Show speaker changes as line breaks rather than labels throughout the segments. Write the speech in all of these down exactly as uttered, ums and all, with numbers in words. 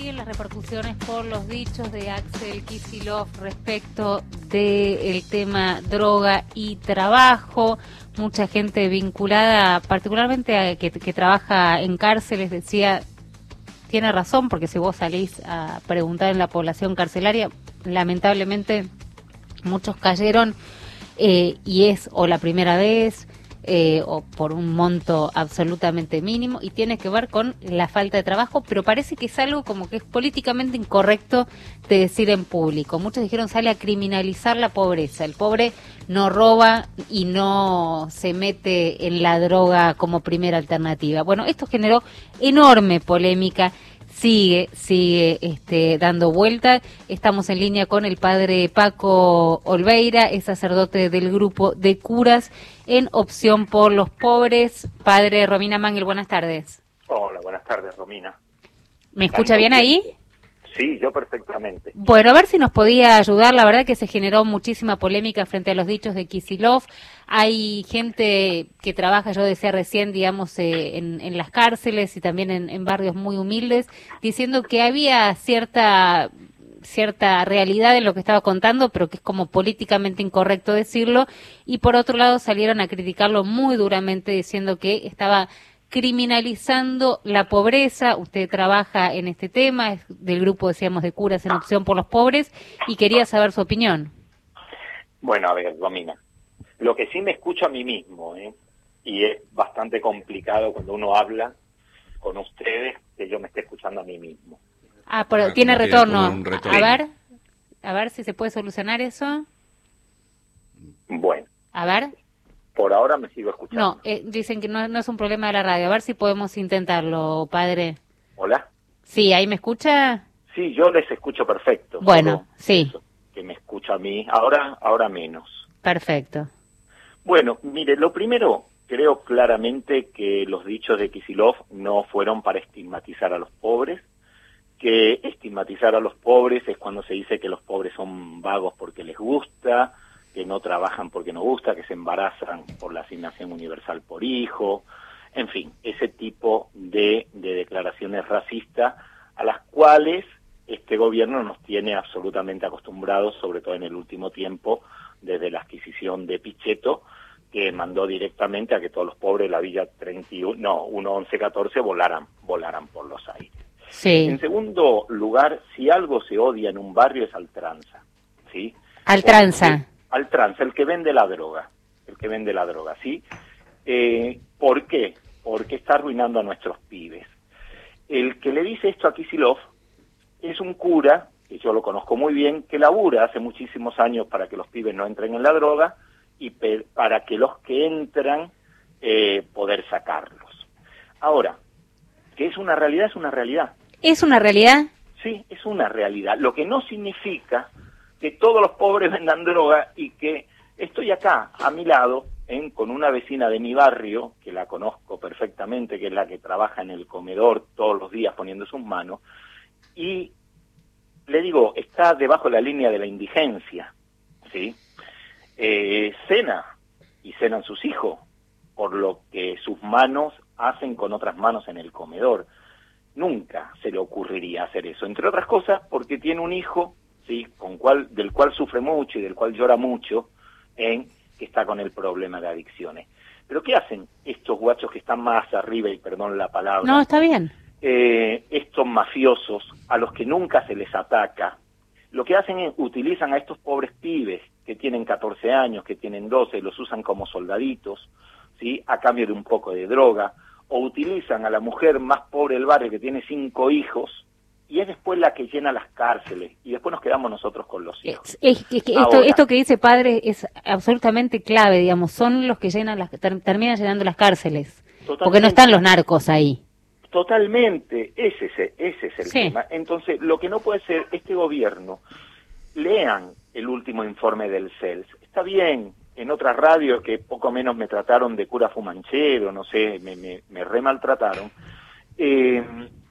siguen las repercusiones por los dichos de Axel Kicillof respecto del tema droga y trabajo. Mucha gente vinculada, particularmente a que, que trabaja en cárceles, decía, tiene razón, porque si vos salís a preguntar en la población carcelaria, lamentablemente muchos cayeron eh, y es o la primera vez eh, o por un monto absolutamente mínimo, y tiene que ver con la falta de trabajo, pero parece que es algo como que es políticamente incorrecto de decir en público. Muchos dijeron, sale a criminalizar la pobreza. El pobre no roba y no se mete en la droga como primera alternativa. Bueno, esto generó enorme polémica. Sigue, sigue este, dando vuelta. Estamos en línea con el padre Paco Olveira, es sacerdote del grupo de curas en Opción por los Pobres. Padre Romina Mangel, buenas tardes.
Hola, buenas tardes, Romina.
¿Me escucha bien ahí?
Sí, yo perfectamente.
Bueno, a ver si nos podía ayudar. La verdad que se generó muchísima polémica frente a los dichos de Kicillof. Hay gente que trabaja, yo decía recién, digamos, eh, en, en las cárceles y también en, en barrios muy humildes, diciendo que había cierta cierta realidad en lo que estaba contando, pero que es como políticamente incorrecto decirlo. Y por otro lado salieron a criticarlo muy duramente, diciendo que estaba criminalizando la pobreza. Usted trabaja en este tema, es del grupo, decíamos, de curas en Opción por los Pobres, y quería saber su opinión.
Bueno, a ver, Romina, lo que sí me escucho a mí mismo, ¿eh? Y es bastante complicado cuando uno habla con ustedes que yo me esté escuchando a mí mismo.
Ah, pero
ah,
tiene retorno.
retorno.
A ver, a ver si se puede solucionar eso.
Bueno.
A ver.
Por ahora me sigo escuchando.
No, eh, dicen que no, no es un problema de la radio. A ver si podemos intentarlo, padre.
¿Hola?
Sí, ¿ahí me escucha?
Sí, yo les escucho perfecto.
Bueno, sí.
Eso, que me escucha a mí. Ahora, ahora menos.
Perfecto.
Bueno, mire, lo primero, creo claramente que los dichos de Kicillof no fueron para estigmatizar a los pobres, que estigmatizar a los pobres es cuando se dice que los pobres son vagos porque les gusta, que no trabajan porque no gusta, que se embarazan por la asignación universal por hijo, en fin, ese tipo de, de declaraciones racistas a las cuales este gobierno nos tiene absolutamente acostumbrados, sobre todo en el último tiempo, desde la adquisición de Pichetto, que mandó directamente a que todos los pobres de la Villa treinta y uno, no, uno once catorce volaran, volaran por los aires.
Sí.
En segundo lugar, si algo se odia en un barrio es al tranza, ¿sí?
Al tranza.
Al tranza, el que vende la droga, el que vende la droga, ¿sí? Eh, ¿Por qué? Porque está arruinando a nuestros pibes. El que le dice esto a Kicillof es un cura, que yo lo conozco muy bien, que labura hace muchísimos años para que los pibes no entren en la droga y pe- para que los que entran, eh, poder sacarlos. Ahora, que es una realidad, es una realidad.
¿Es una realidad?
Sí, es una realidad. Lo que no significa que todos los pobres vendan droga y que estoy acá, a mi lado, ¿eh? con una vecina de mi barrio, que la conozco perfectamente, que es la que trabaja en el comedor todos los días poniendo sus manos, y le digo, está debajo de la línea de la indigencia, ¿sí? Eh, cena, y cenan sus hijos, por lo que sus manos hacen con otras manos en el comedor. Nunca se le ocurriría hacer eso, entre otras cosas porque tiene un hijo, sí, con cual, del cual sufre mucho y del cual llora mucho, en que está con el problema de adicciones. Pero ¿qué hacen estos guachos que están más arriba, y perdón la palabra?
No, está bien.
Eh, estos mafiosos a los que nunca se les ataca, lo que hacen es utilizan a estos pobres pibes que tienen catorce años, que tienen doce, los usan como soldaditos, ¿sí? A cambio de un poco de droga, o utilizan a la mujer más pobre del barrio que tiene cinco hijos, y es después la que llena las cárceles, y después nos quedamos nosotros con los hijos.
Es, es, es que esto,
Ahora,
esto que dice padre es absolutamente clave, digamos, son los que llenan las, ter, terminan llenando las cárceles, porque no están los narcos ahí.
Totalmente, ese es, ese es el
sí.
tema. Entonces, lo que no puede ser, este gobierno, lean el último informe del C E L S. Está bien, en otras radios que poco menos me trataron de cura fumanchero, no sé, me, me, me re maltrataron, eh,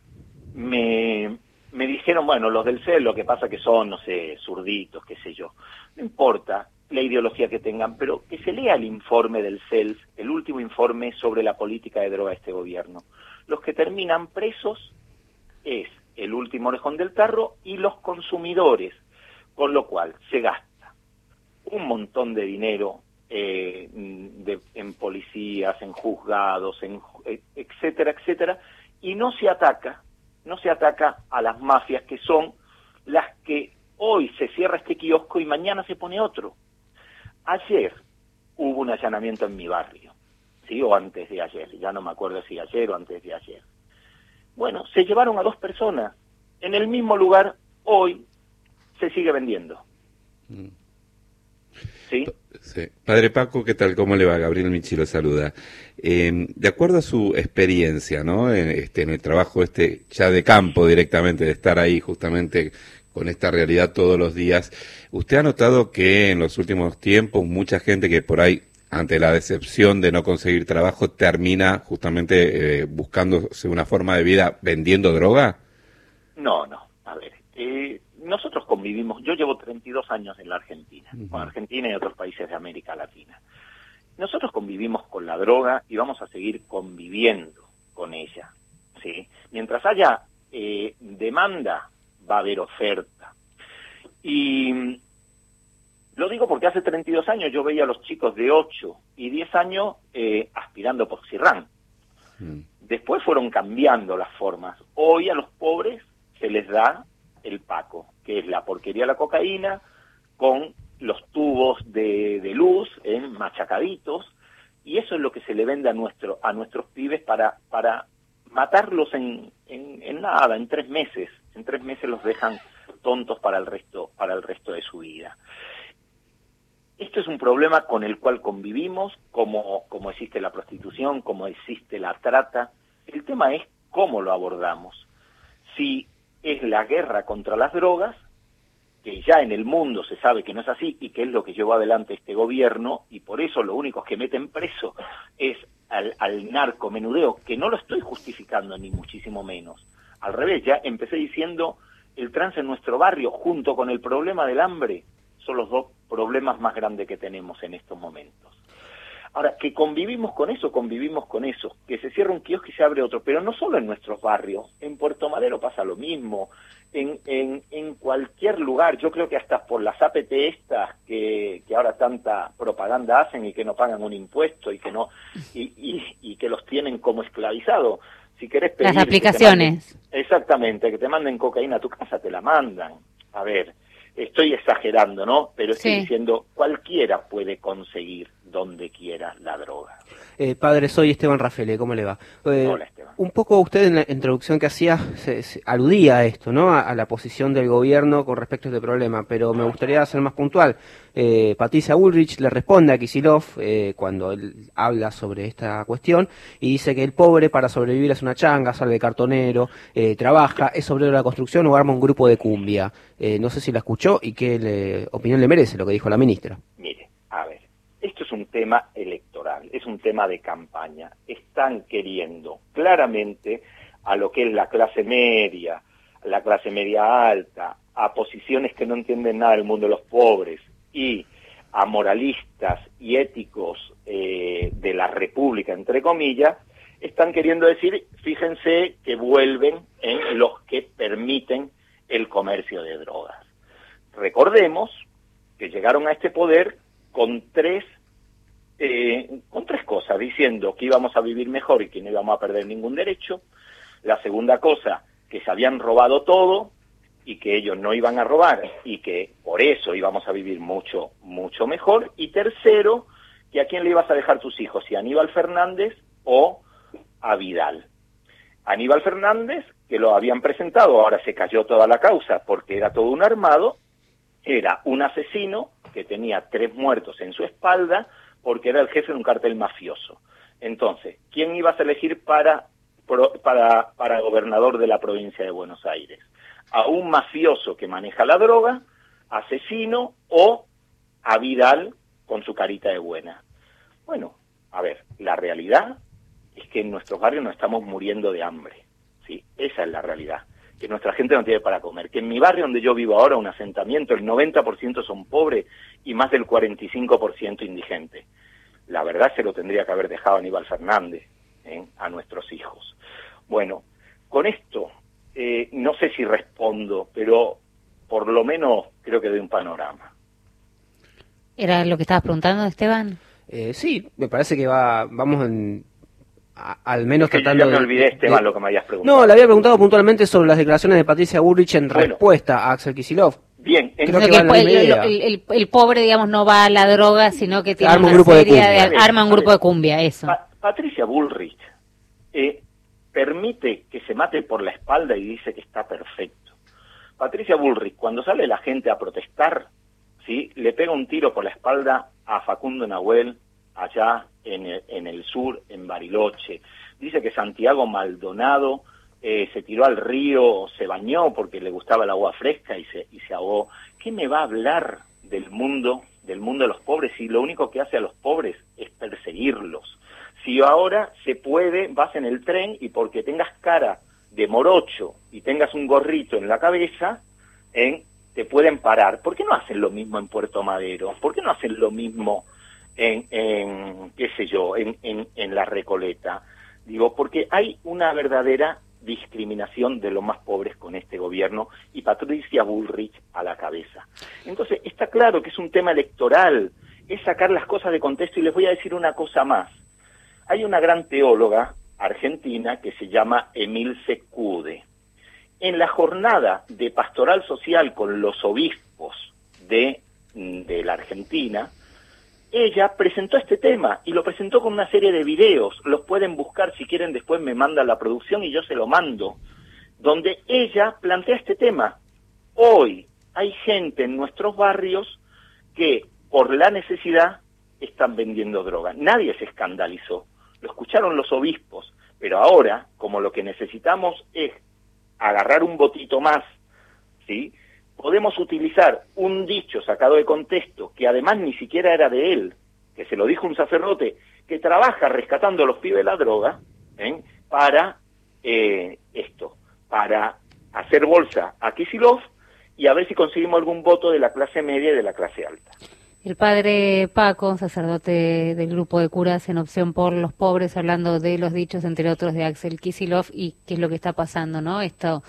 me, me dijeron, bueno, los del C E L S lo que pasa que son, no sé, zurditos, qué sé yo. No importa la ideología que tengan, pero que se lea el informe del C E L S, el último informe sobre la política de droga de este gobierno. Los que terminan presos es el último orejón del tarro y los consumidores, con lo cual se gasta un montón de dinero eh, de, en policías, en juzgados, en, etcétera, etcétera, y no se ataca, no se ataca a las mafias que son las que hoy se cierra este kiosco y mañana se pone otro. Ayer hubo un allanamiento en mi barrio, ¿sí? O antes de ayer, ya no me acuerdo si ayer o antes de ayer. Bueno, se llevaron a dos personas. En el mismo lugar, hoy, se sigue vendiendo.
Mm.
¿Sí?
Sí. Padre Paco, ¿qué tal? ¿Cómo le va? Gabriel Michi lo saluda. Eh, de acuerdo a su experiencia, ¿no? En, este, en el trabajo este ya de campo directamente, de estar ahí justamente con esta realidad todos los días, ¿usted ha notado que en los últimos tiempos mucha gente que por ahí, ante la decepción de no conseguir trabajo, termina justamente eh, buscándose una forma de vida vendiendo droga?
No, no. A ver, eh, nosotros convivimos, yo llevo treinta y dos años en la Argentina, uh-huh. con Argentina y otros países de América Latina. Nosotros convivimos con la droga y vamos a seguir conviviendo con ella, ¿sí? Mientras haya eh, demanda, va a haber oferta. Y lo digo porque hace treinta y dos años yo veía a los chicos de ocho y diez años eh, aspirando por Cirrán. Mm. Después fueron cambiando las formas. Hoy a los pobres se les da el Paco, que es la porquería de la cocaína, con los tubos de, de luz eh, machacaditos, y eso es lo que se le vende a nuestro a nuestros pibes para para matarlos en, en, en nada, en tres meses. En tres meses los dejan tontos para el resto para el resto de su vida. Esto es un problema con el cual convivimos, como, como existe la prostitución, como existe la trata. El tema es cómo lo abordamos. Si es la guerra contra las drogas, que ya en el mundo se sabe que no es así y que es lo que llevó adelante este gobierno, y por eso lo único que meten preso es al, al narcomenudeo, que no lo estoy justificando ni muchísimo menos. Al revés, ya empecé diciendo el trance en nuestro barrio junto con el problema del hambre son los dos problemas más grandes que tenemos en estos momentos. Ahora, que convivimos con eso, convivimos con eso, que se cierra un kiosco y se abre otro, pero no solo en nuestros barrios, en Puerto Madero pasa lo mismo, en, en, en cualquier lugar, yo creo que hasta por las A P P estas que, que ahora tanta propaganda hacen y que no pagan un impuesto y que no y, y, y que los tienen como esclavizados. Si querés pedir,
las aplicaciones.
Manden, exactamente, que te manden cocaína a tu casa, te la mandan. A ver, estoy exagerando, ¿no? Pero estoy sí. diciendo, cualquiera puede conseguir donde quiera la droga.
Eh, padre, soy Esteban Rafele, ¿cómo le va? Eh,
Hola, Esteban.
Un poco usted en la introducción que hacía se, se aludía a esto, ¿no? A, a la posición del gobierno con respecto a este problema, pero me gustaría ser más puntual. Eh, Patricia Bullrich le responde a Kicillof eh, cuando él habla sobre esta cuestión y dice que el pobre para sobrevivir es una changa, sale de cartonero, eh, trabaja, es obrero de la construcción o arma un grupo de cumbia. Eh, no sé si la escuchó y qué le, opinión le merece lo que dijo la ministra.
Mire, a ver, esto es un tema electoral, es un tema de campaña. Están queriendo claramente a lo que es la clase media, la clase media alta, a posiciones que no entienden nada del mundo de los pobres y a moralistas y éticos eh, de la República, entre comillas, están queriendo decir, fíjense que vuelven en los que permiten el comercio de drogas. Recordemos que llegaron a este poder con tres eh, con tres cosas, diciendo que íbamos a vivir mejor y que no íbamos a perder ningún derecho. La segunda cosa, que se habían robado todo y que ellos no iban a robar y que por eso íbamos a vivir mucho, mucho mejor. Y tercero, que a quién le ibas a dejar tus hijos, si a Aníbal Fernández o a Vidal. Aníbal Fernández, que lo habían presentado, ahora se cayó toda la causa porque era todo un armado, era un asesino que tenía tres muertos en su espalda porque era el jefe de un cartel mafioso. Entonces, ¿quién ibas a elegir para, para, para gobernador de la provincia de Buenos Aires? ¿A un mafioso que maneja la droga, asesino, o a Vidal con su carita de buena? Bueno, a ver, la realidad es que en nuestros barrios nos estamos muriendo de hambre, ¿sí? Esa es la realidad, que nuestra gente no tiene para comer, que en mi barrio donde yo vivo ahora, un asentamiento, el noventa por ciento son pobres y más del cuarenta y cinco por ciento indigentes. La verdad se lo tendría que haber dejado Aníbal Fernández, ¿eh? a nuestros hijos. Bueno, con esto eh, no sé si respondo, pero por lo menos creo que doy un panorama.
¿Era lo que estabas preguntando, Esteban?
Eh, sí, me parece que va, vamos en, a, al menos
Es que
tratando
ya me
de...
olvidé, Esteban, de, lo que me habías preguntado.
No, le había preguntado puntualmente sobre las declaraciones de Patricia Bullrich en
bueno,
respuesta a Axel Kicillof.
Bien,
creo que, que el, el, el, el, el pobre, digamos, no va a la droga, sino que tiene
arma
una
un grupo
serie
de,
de,
ver,
arma un grupo
ver,
de cumbia, eso.
Pa Patricia Bullrich eh, permite que se mate por la espalda y dice que está perfecto. Patricia Bullrich, cuando sale la gente a protestar, ¿sí?, le pega un tiro por la espalda a Facundo Nahuel, allá en el, en el sur, en Bariloche. Dice que Santiago Maldonado eh, se tiró al río, se bañó porque le gustaba el agua fresca y se, y se ahogó. ¿Qué me va a hablar del mundo, del mundo de los pobres, si lo único que hace a los pobres es perseguirlos? Si ahora se puede, vas en el tren y porque tengas cara de morocho y tengas un gorrito en la cabeza, ¿eh?, te pueden parar. ¿Por qué no hacen lo mismo en Puerto Madero? ¿Por qué no hacen lo mismo en, en qué sé yo, en, en, en La Recoleta? Digo, porque hay una verdadera discriminación de los más pobres con este gobierno y Patricia Bullrich a la cabeza. Entonces, está claro que es un tema electoral, es sacar las cosas de contexto, y les voy a decir una cosa más. Hay una gran teóloga argentina que se llama Emilce Cude. En la jornada de pastoral social con los obispos de, de la Argentina, ella presentó este tema y lo presentó con una serie de videos. Los pueden buscar si quieren, después me manda la producción y yo se lo mando, donde ella plantea este tema. Hoy hay gente en nuestros barrios que por la necesidad están vendiendo droga. Nadie se escandalizó, lo escucharon los obispos, pero ahora, como lo que necesitamos es agarrar un botito más, ¿sí?, podemos utilizar un dicho sacado de contexto, que además ni siquiera era de él, que se lo dijo un sacerdote que trabaja rescatando a los pibes de la droga, ¿eh?, para eh, esto, para hacer bolsa a Kicillof y a ver si conseguimos algún voto de la clase media y de la clase alta.
El padre Paco, sacerdote del grupo de curas en Opción por los Pobres, hablando de los dichos, entre otros, de Axel Kicillof y qué es lo que está pasando, ¿no? Esto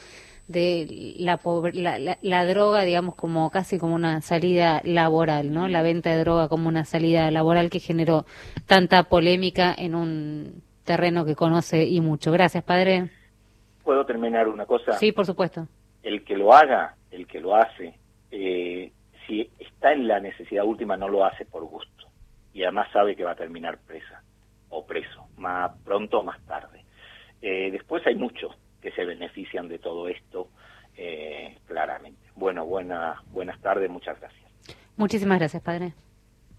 de la, pobre, la, la, la droga, digamos, como casi como una salida laboral, ¿no? La venta de droga como una salida laboral que generó tanta polémica en un terreno que conoce y mucho. Gracias, padre.
¿Puedo terminar una cosa?
Sí, por supuesto.
El que lo haga, el que lo hace, eh, si está en la necesidad última, no lo hace por gusto. Y además sabe que va a terminar presa o preso, más pronto o más tarde. Eh, después hay muchos que se benefician de todo esto, eh, claramente. Bueno, buena, buenas tardes, muchas gracias.
Muchísimas gracias, padre.